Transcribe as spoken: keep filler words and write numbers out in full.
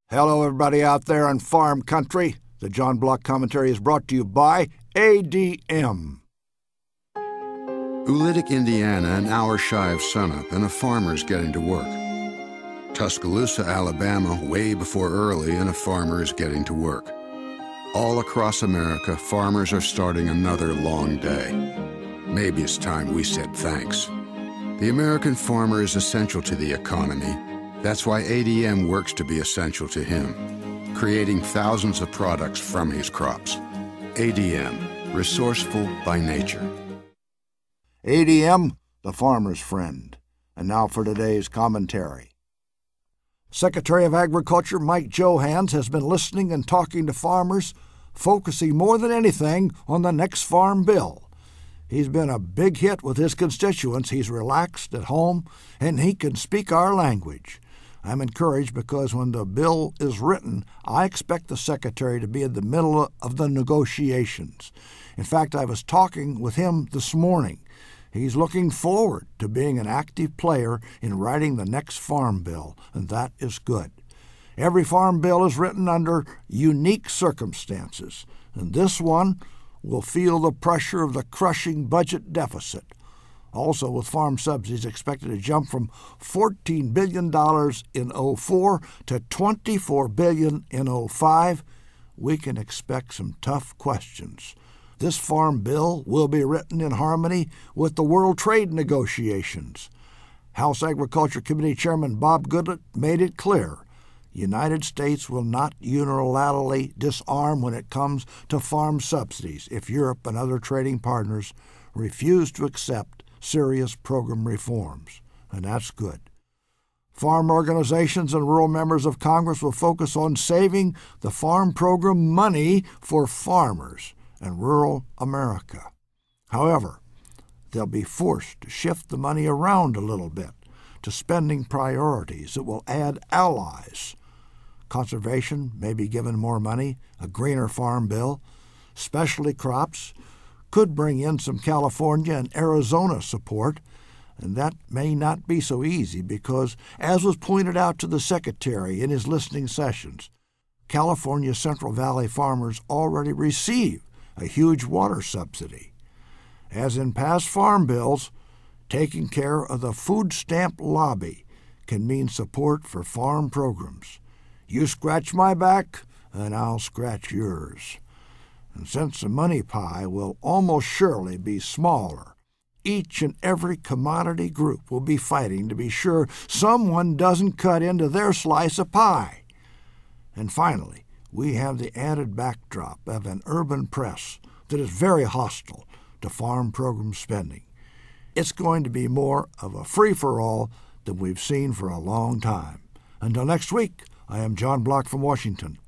Hello, everybody out there in farm country. The John Block Commentary is brought to you by A D M. Ulitic, Indiana, an hour shy of sunup, and a farmer's getting to work. Tuscaloosa, Alabama, way before early, and a farmer is getting to work. All across America, farmers are starting another long day. Maybe it's time we said thanks. The American farmer is essential to the economy. That's why A D M works to be essential to him, creating thousands of products from his crops. A D M, resourceful by nature. A D M, the farmer's friend. And now for today's commentary. Secretary of Agriculture Mike Johanns has been listening and talking to farmers, focusing more than anything on the next farm bill. He's been a big hit with his constituents. He's relaxed at home, and he can speak our language. I'm encouraged because when the bill is written, I expect the Secretary to be in the middle of the negotiations. In fact, I was talking with him this morning. He's looking forward to being an active player in writing the next farm bill, and that is good. Every farm bill is written under unique circumstances, and this one will feel the pressure of the crushing budget deficit. Also, with farm subsidies expected to jump from fourteen billion dollars in oh four to twenty-four billion dollars in oh five, we can expect some tough questions. This farm bill will be written in harmony with the World Trade negotiations. House Agriculture Committee Chairman Bob Goodlatte made it clear the United States will not unilaterally disarm when it comes to farm subsidies if Europe and other trading partners refuse to accept serious program reforms, and that's good. Farm organizations and rural members of Congress will focus on saving the farm program money for farmers and rural America. However, they'll be forced to shift the money around a little bit to spending priorities that will add allies. Conservation may be given more money, a greener farm bill. Specialty crops could bring in some California and Arizona support, and that may not be so easy because, as was pointed out to the Secretary in his listening sessions, California Central Valley farmers already receive a huge water subsidy. As in past farm bills, taking care of the food stamp lobby can mean support for farm programs. You scratch my back, and I'll scratch yours. And since the money pie will almost surely be smaller, each and every commodity group will be fighting to be sure someone doesn't cut into their slice of pie. And finally, we have the added backdrop of an urban press that is very hostile to farm program spending. It's going to be more of a free-for-all than we've seen for a long time. Until next week, I am John Block from Washington.